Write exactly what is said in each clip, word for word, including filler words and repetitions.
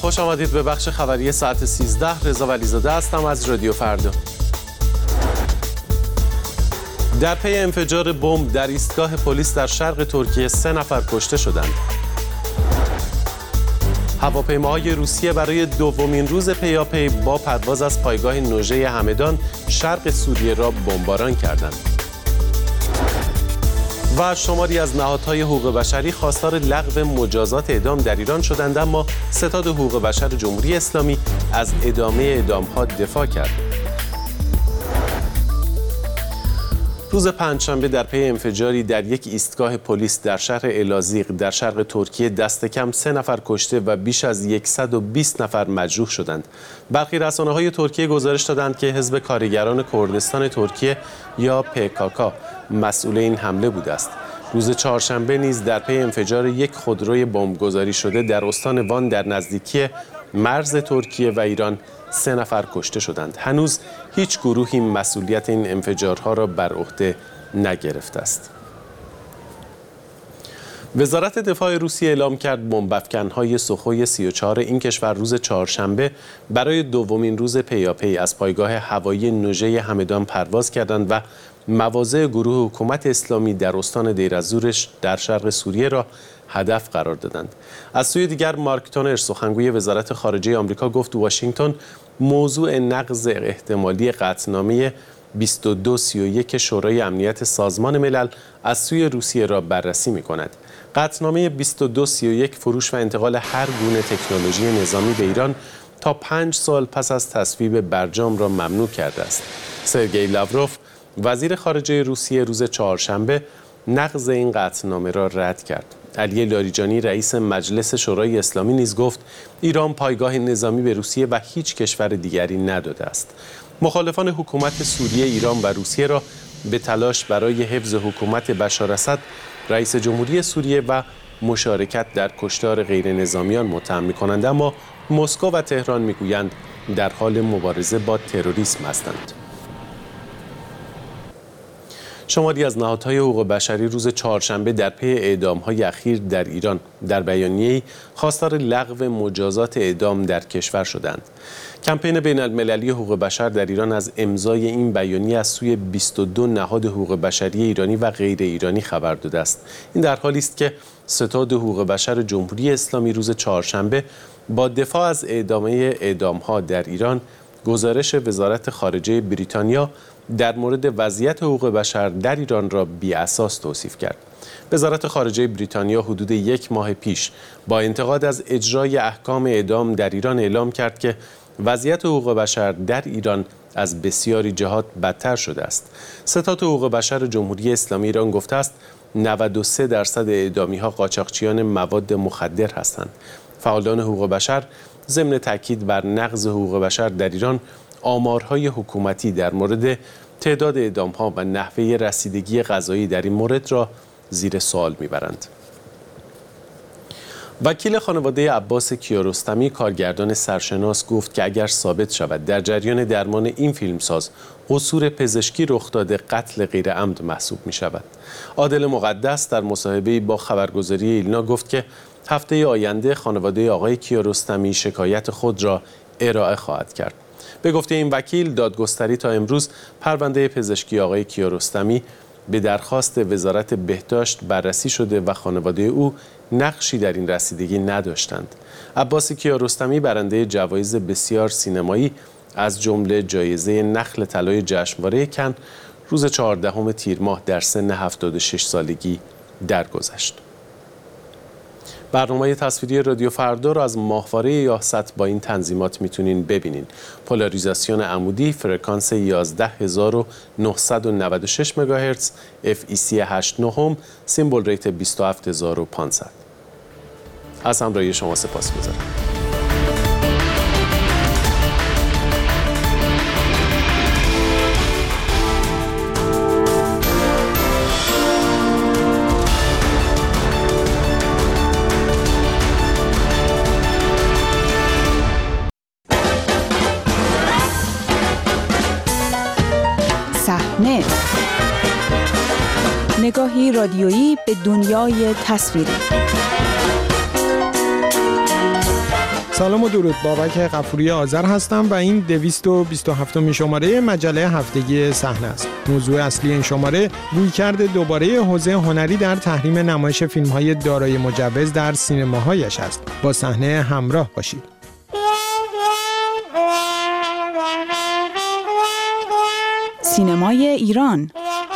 خوش آمدید به بخش خبری ساعت سیزده. رضا ولیزاده هستم از رادیو فردا. در پی انفجار بمب در ایستگاه پلیس در شرق ترکیه سه نفر کشته شدند. هواپیماهای روسیه برای دومین روز پیاپی با پرواز از پایگاه نوژه همدان شرق سوریه را بمباران کردند. و شماری از نهادهای حقوق بشری خواستار لغو مجازات اعدام در ایران شدند، اما ستاد حقوق بشر جمهوری اسلامی از ادامه اعدام‌ها دفاع کرد. روز پنجشنبه در پی انفجاری در یک ایستگاه پلیس در شهر الازیق در شرق ترکیه دست کم سه نفر کشته و بیش از صد و بیست نفر مجروح شدند. برخی رسانه‌های ترکیه گزارش دادند که حزب کارگران کردستان ترکیه یا پی کی کی مسئول این حمله بوده است. روز چهارشنبه نیز در پی انفجار یک خودروی بمبگذاری شده در استان وان در نزدیکی مرز ترکیه و ایران سه نفر کشته شدند. هنوز هیچ گروهی مسئولیت این انفجارها را بر عهده نگرفته است. وزارت دفاع روسیه اعلام کرد بمب‌افکن‌های سوخوی سی و چهار این کشور روز چهارشنبه برای دومین روز پیاپی از پایگاه هوایی نوژه همدان پرواز کردند و مواضع گروه حکومت اسلامی در استان دیر از-زور در شرق سوریه را هدف قرار دادند. از سوی دیگر مارک تونر سخنگوی وزارت خارجه آمریکا گفت واشنگتن موضوع نقض احتمالی قطعنامه بیست و دو سی و یک شورای امنیت سازمان ملل از سوی روسیه را بررسی می‌کند. قطعنامه بیست و دو سی و یک فروش و انتقال هر گونه تکنولوژی نظامی به ایران تا پنج سال پس از تصویب برجام را ممنوع کرده است. سرگئی لاوروف وزیر خارجه روسیه روز چهارشنبه نقض این قطعنامه را رد کرد. علی لاریجانی رئیس مجلس شورای اسلامی نیز گفت ایران پایگاه نظامی به روسیه و هیچ کشور دیگری نداده است. مخالفان حکومت سوریه ایران و روسیه را به تلاش برای حفظ حکومت بشار اسد رئیس جمهوری سوریه و مشارکت در کشتار غیر نظامیان متهم می‌کنند، اما مسکو و تهران می‌گویند در حال مبارزه با تروریسم هستند. شماری از نهادهای حقوق بشری روز چهارشنبه در پی اعدام‌های اخیر در ایران در بیانیه‌ای خواستار لغو مجازات اعدام در کشور شدند. کمپین بین‌المللی حقوق بشر در ایران از امضای این بیانیه از سوی بیست و دو نهاد حقوق بشری ایرانی و غیر ایرانی خبر داده است. این در حالی است که ستاد حقوق بشر جمهوری اسلامی روز چهارشنبه با دفاع از ادامه اعدام‌ها در ایران گزارش وزارت خارجه بریتانیا در مورد وضعیت حقوق بشر در ایران را بی‌اساس توصیف کرد. وزارت خارجه بریتانیا حدود یک ماه پیش با انتقاد از اجرای احکام اعدام در ایران اعلام کرد که وضعیت حقوق بشر در ایران از بسیاری جهات بدتر شده است. ستاد حقوق بشر جمهوری اسلامی ایران گفته است نود و سه درصد اعدامی‌ها قاچاقچیان مواد مخدر هستند. فعالان حقوق بشر ضمن تاکید بر نقض حقوق بشر در ایران آمارهای حکومتی در مورد تعداد اعدام‌ها و نحوه رسیدگی قضایی در این مورد را زیر سوال می‌برند. وکیل خانواده عباس کیارستمی کارگردان سرشناس گفت که اگر ثابت شود در جریان درمان این فیلمساز قصور پزشکی رخ داده قتل غیر عمد محسوب می‌شود. عادل مقدس در مصاحبه‌ای با خبرگزاری ایلنا گفت که هفته آینده خانواده آقای کیارستمی شکایت خود را ارائه خواهد کرد. به گفته این وکیل دادگستری تا امروز پرونده پزشکی آقای کیارستمی به درخواست وزارت بهداشت بررسی شده و خانواده او نقشی در این رسیدگی نداشتند. عباس کیارستمی برنده جوایز بسیار سینمایی از جمله جایزه نخل طلای جشنواره کن روز چهاردهم تیر ماه در سن هفتاد و شش سالگی درگذشت. برنامه تصویری رادیو فردا را از ماهواره یاست با این تنظیمات میتونین ببینین. پولاریزاسیون عمودی فرکانس یازده هزار و نهصد و نود و شش مگاهرتز، اف ای سی هشت نهم، سیمبل ریت بیست و هفت هزار و پانصد. از همراهی شما سپاسگزارم. صحنه، نگاهی رادیویی به دنیای تصویری. سلام و درود، بابک غفوری آذر هستم و این دویست و بیست و هفتمین شماره مجله هفتگی صحنه است. موضوع اصلی این شماره رویکرد دوباره حوزه هنری در تحریم نمایش فیلم‌های دارای مجوز در سینماهایش است. با صحنه همراه باشید. سینمای ایران.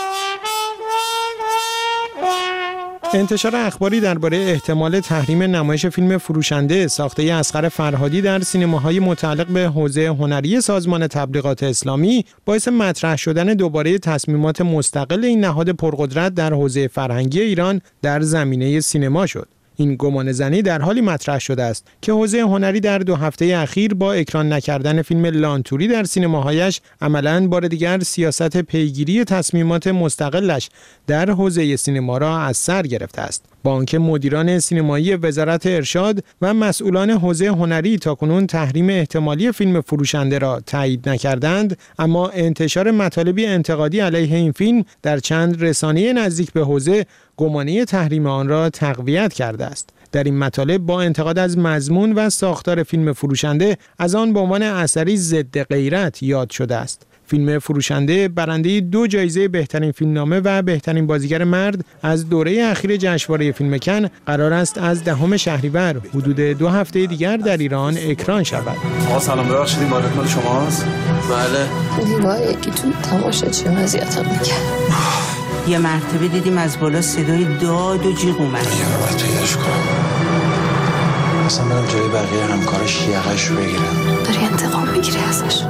انتشار اخباری درباره احتمال تحریم نمایش فیلم فروشنده ساخته اصغر فرهادی در سینماهای متعلق به حوزه هنری سازمان تبلیغات اسلامی باعث مطرح شدن دوباره تصمیمات مستقل این نهاد پرقدرت در حوزه فرهنگی ایران در زمینه سینما شد. این گمانه‌زنی در حالی مطرح شده است که حوزه هنری در دو هفته اخیر با اکران نکردن فیلم لانتوری در سینماهایش عملاً بار دیگر سیاست پیگیری تصمیمات مستقلش در حوزه سینما را از سر گرفته است. با آنکه مدیران سینمایی وزارت ارشاد و مسئولان حوزه هنری تاکنون تحریم احتمالی فیلم فروشنده را تایید نکردند، اما انتشار مطالبی انتقادی علیه این فیلم در چند رسانه نزدیک به حوزه گمانه تحریم آن را تقویت کرده است. در این مطالب با انتقاد از مضمون و ساختار فیلم فروشنده از آن به عنوان اثری ضد غیرت یاد شده است. فیلم فروشنده برنده دو جایزه بهترین فیلمنامه و بهترین بازیگر مرد از دوره اخیر جشنواره فیلم کن قرار است از دهم شهریور حدود دو هفته دیگر در ایران اکران شود. آقا سلام، ببخشید این بالت مال شماست؟ بله. دیوار یکی تو تماشاچی اذیتم می‌کرد. یه مرتبه دیدیم از بالا صدای داد و جیغ اومد. یه رو باید پیداش کنم. اصلا برم جای بقیه همکارش یقش رو بگیرم. داری انتقام میگیری ازش.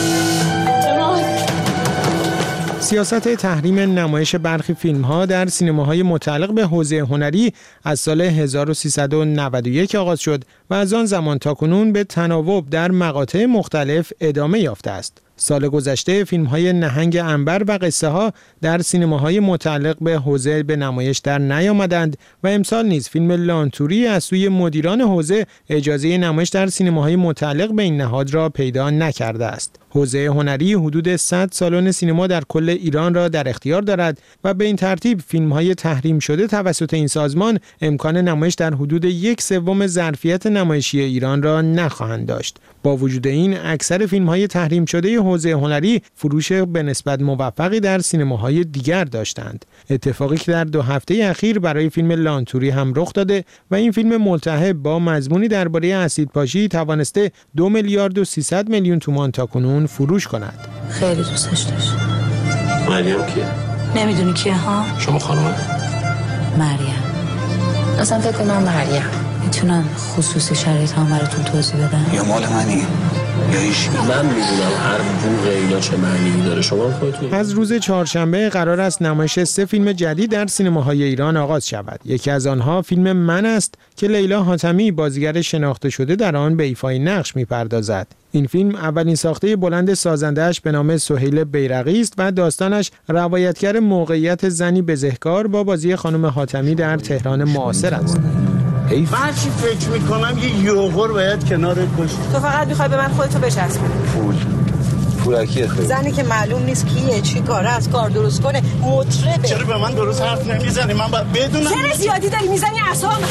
سیاست تحریم نمایش برخی فیلم‌ها در سینماهای متعلق به حوزه هنری از سال هزار و سیصد و نود و یک آغاز شد و از آن زمان تاکنون به تناوب در مقاطع مختلف ادامه یافته است. سال گذشته فیلم‌های نهنگ عنبر و قصه ها در سینماهای متعلق به حوزه به نمایش در نیامدند و امسال نیز فیلم لانتوری از سوی مدیران حوزه اجازه نمایش در سینماهای متعلق به این نهاد را پیدا نکرده است. حوزه هنری حدود صد سالن سینما در کل ایران را در اختیار دارد و به این ترتیب فیلم‌های تحریم شده توسط این سازمان امکان نمایش در حدود یک سوم ظرفیت نمایشی ایران را نخواهند داشت. با وجود این اکثر فیلم‌های تحریم شده حوزه هنری فروش به نسبت موفقی در سینماهای دیگر داشتند. اتفاقی که در دو هفته اخیر برای فیلم لانتوری هم رخ داده و این فیلم ملتهب با مضمونی درباره اسیدپاشی توانسته دو میلیارد و سیصد میلیون تومان تاکنون فروش کند. خیلی دوستش داشت. مریم کیه؟ نمیدونی کیه ها؟ شما خانم؟ مریم. اصلا فکر کنم مریم. میتونم خصوصی شرایط هم براتون توضیح بدم؟ یا مال منی یا ایش من میدونم هر بوق اینا چه معنی داره. شما خودتون. از روز چهارشنبه قرار است نمایش سه فیلم جدید در سینماهای ایران آغاز شود. یکی از آنها فیلم من است که لیلا حاتمی بازیگر شناخته شده در آن به ایفای نقش میپردازد. این فیلم اولین ساخته بلند سازنده‌اش به نام سهیل بیرقی است و داستانش روایتگر موقعیت زنی بزهکار با بازی خانم حاتمی در تهران معاصر است. من چی فکر میکنم یه یوغور باید کنارت باشه. تو فقط میخوای به من خودتو بچسبونی. پول پول کیه خیلی؟ زنی که معلوم نیست کیه، چی کاره، از کار درست کنه، مطربه. چرا به من درست حرف نمیزنی؟ من باید بدونم. چرا زیادی داری میزنی اعصابم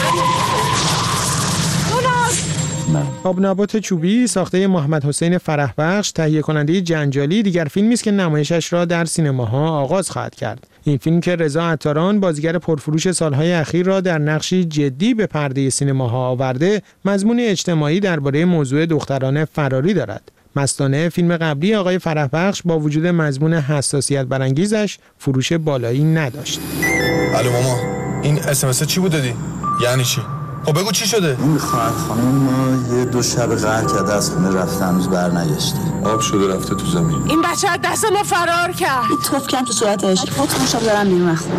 آبنبات چوبی ساخته محمد حسین فرحبخش تهیه کننده جنجالی دیگر فیلمی است که نمایشش را در سینماها آغاز خواهد کرد. این فیلم که رضا عطاران بازیگر پرفروش سالهای اخیر را در نقشی جدی به پرده سینماها آورده، مضمون اجتماعی درباره موضوع دختران فراری دارد. مستانه فیلم قبلی آقای فرحبخش با وجود مضمون حساسیت برانگیزش فروش بالایی نداشت. الو ماما، این اس ام اس چی بود دادی؟ یعنی چی؟ خب بگو چی شده؟ این خواهر خانم ما یه دو شب قهر کرده از خونه رفته، هنوز برنگشته. آب شده رفته تو زمین. این بچه از دست ما فرار کرد. این توف کم تو صورتش. خودتون شب دارم بیرون اخو.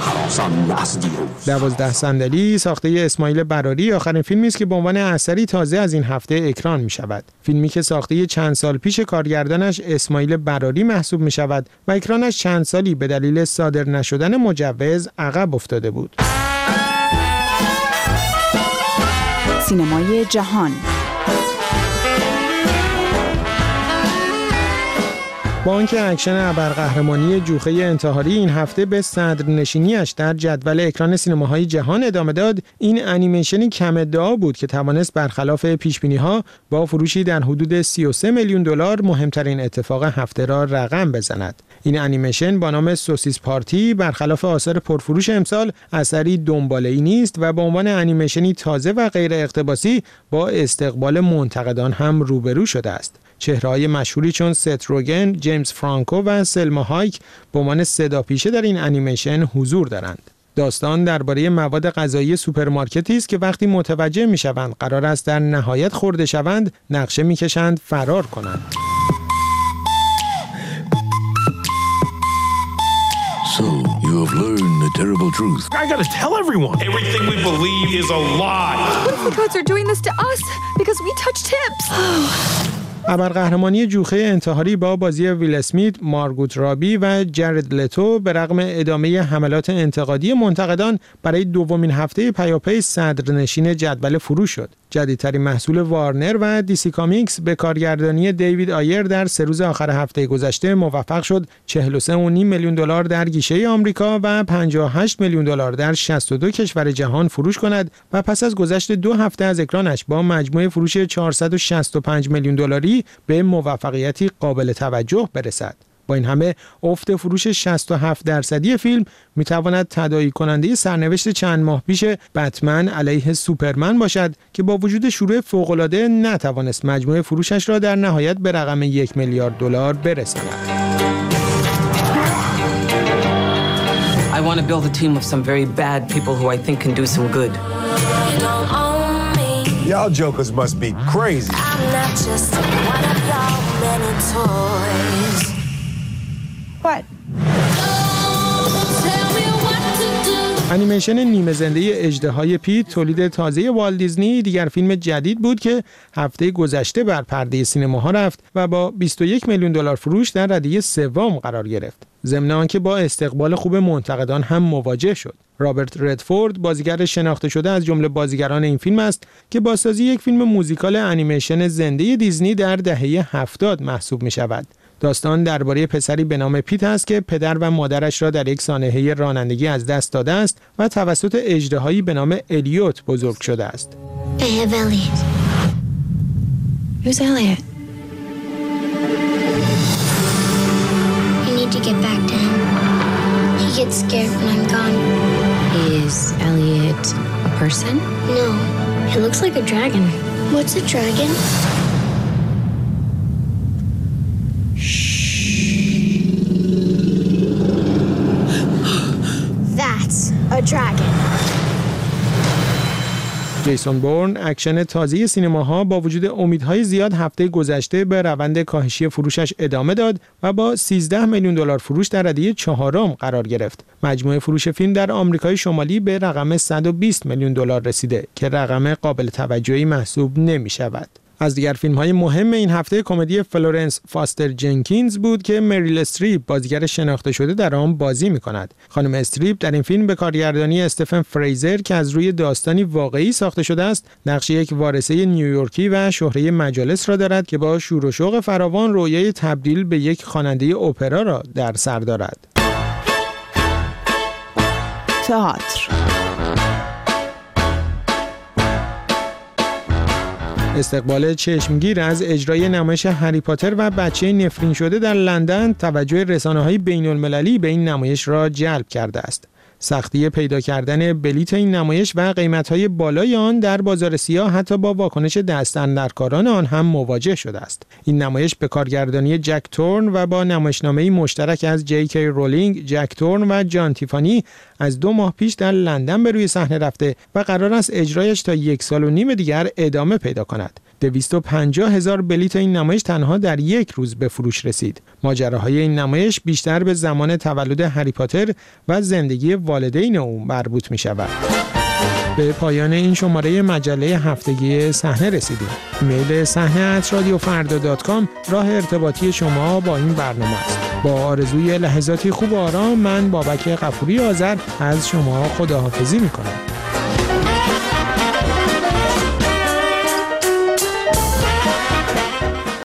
دوازده صندلی ساخته اسماعیل براری آخرین فیلمی است که به عنوان اثری تازه از این هفته اکران می شود. فیلمی که ساخته چند سال پیش کارگردانش اسماعیل براری محسوب می شود و اکرانش چند سالی به دلیل صادر نشدن مجوز عقب افتاده بود. سینمای جهان. بانک اکشن ابرقهرمانی جوخه انتحاری این هفته به صدرنشینیش در جدول اکران سینماهای جهان ادامه داد، این انیمیشنی کم ادعا بود که توانست برخلاف پیش‌بینی‌ها با فروشی در حدود سی و سه میلیون دلار مهمترین اتفاق هفته را رقم بزند. این انیمیشن با نام سوسیس پارتی برخلاف آثار پرفروش امسال اثری دنباله‌ای نیست و به عنوان انیمیشنی تازه و غیر اقتباسی با استقبال منتقدان هم روبرو شده است. چهره‌های مشهوری چون ست روگن، جیمز فرانکو و سلما هایک به عنوان صداپیشه در این انیمیشن حضور دارند. داستان درباره مواد غذایی سوپرمارکتی است که وقتی متوجه می‌شوند قرار است در نهایت خورده شوند، نقشه می‌کشند فرار کنند. So, you have learned the terrible truth. I gotta tell everyone. Everything we believe is a lie. What if the gods are doing this to us because we touched hips? ابرقهرمانی جوخه انتحاری با بازی ویل اسمیت، مارگوت رابی و جرد لتو به رغم ادامه حملات انتقادی منتقدان برای دومین هفته پیاپی صدرنشین جدول فروش شد. جدیدترین محصول وارنر و دیسی کامیکس به کارگردانی دیوید آیر در سه روز آخر هفته گذشته موفق شد چهل و سه و نیم میلیون دلار در گیشه آمریکا و پنجاه و هشت میلیون دلار در شصت و دو کشور جهان فروش کند و پس از گذشت دو هفته از اکرانش با مجموع فروش چهارصد و شصت و پنج میلیون دلاری به موفقیتی قابل توجه برسد. با این همه افت فروش شصت و هفت درصدی فیلم میتواند تداعی کننده سرنوشت چند ماه پیش بتمن علیه سوپرمن باشد که با وجود شروع فوق‌العاده نتوانست مجموع فروشش را در نهایت به رقم یک میلیارد دلار برساند. I want to build a team of some very bad people who I think can do some good. Y'all jokers must be crazy. I'm not just one of y'all many toys. What? انیمیشن نیمه زنده اژدهای پیت تولید تازه والت دیزنی دیگر فیلم جدید بود که هفته گذشته بر پرده سینماها رفت و با بیست و یک میلیون دلار فروش در رده‌ی سوم قرار گرفت. ضمن آنکه با استقبال خوب منتقدان هم مواجه شد. رابرت ردفورد بازیگر شناخته شده از جمله بازیگران این فیلم است که با سازی یک فیلم موزیکال انیمیشن زنده دیزنی در دهه هفتاد محسوب می شود. داستان درباره پسری به نام پیت است که پدر و مادرش را در یک سانحه رانندگی از دست داده است و توسط اژدهایی به نام الیوت بزرگ شده است. I have Elliot. Who's Elliot? You need to get back to him. He gets scared when I'm gone. Is Elliot a person? No, he looks like a dragon. What's a dragon? That's a dragon. جیسون بورن اکشن تازه سینماها با وجود امیدهای زیاد هفته گذشته به روند کاهشی فروشش ادامه داد و با سیزده میلیون دلار فروش در رده‌ی چهارم قرار گرفت. مجموع فروش فیلم در آمریکای شمالی به رقم صد و بیست میلیون دلار رسیده که رقم قابل توجهی محسوب نمی شود. از دیگر فیلم‌های مهم این هفته کمدی فلورنس فاستر جنکینز بود که مریل استریپ بازیگر شناخته شده در آن بازی می‌کند. خانم استریپ در این فیلم به کارگردانی استفن فریزر که از روی داستانی واقعی ساخته شده است، نقش یک وارثه نیویورکی و شهره مجالس را دارد که با شور و شوق فراوان رویای تبدیل به یک خواننده اپرا را در سر دارد. تئاتر. استقبال چشمگیر از اجرای نمایش هری پاتر و بچه نفرین شده در لندن توجه رسانه‌های بین‌المللی به این نمایش را جلب کرده است. سختی پیدا کردن بلیت این نمایش و قیمت‌های بالای آن در بازار سیاه حتی با واکنش دست‌اندرکاران آن هم مواجه شده است. این نمایش به کارگردانی جک تورن و با نمایشنامه‌ای مشترک از جی کی رولینگ، جک تورن و جان تیفانی از دو ماه پیش در لندن به روی صحنه رفته و قرار است اجرایش تا یک سال و نیم دیگر ادامه پیدا کند. دویست و پنجاه هزار بلیت این نمایش تنها در یک روز به فروش رسید. ماجراهای این نمایش بیشتر به زمان تولد هری پاتر و زندگی والدین او مربوط می شود. به پایان این شماره مجله هفتگی صحنه رسیدیم. ایمیل صحنه ات رادیو فردا دات کام راه ارتباطی شما با این برنامه است. با آرزوی لحظاتی خوب و آرام من بابک غفوری آذر از شما خداحافظی می کنم.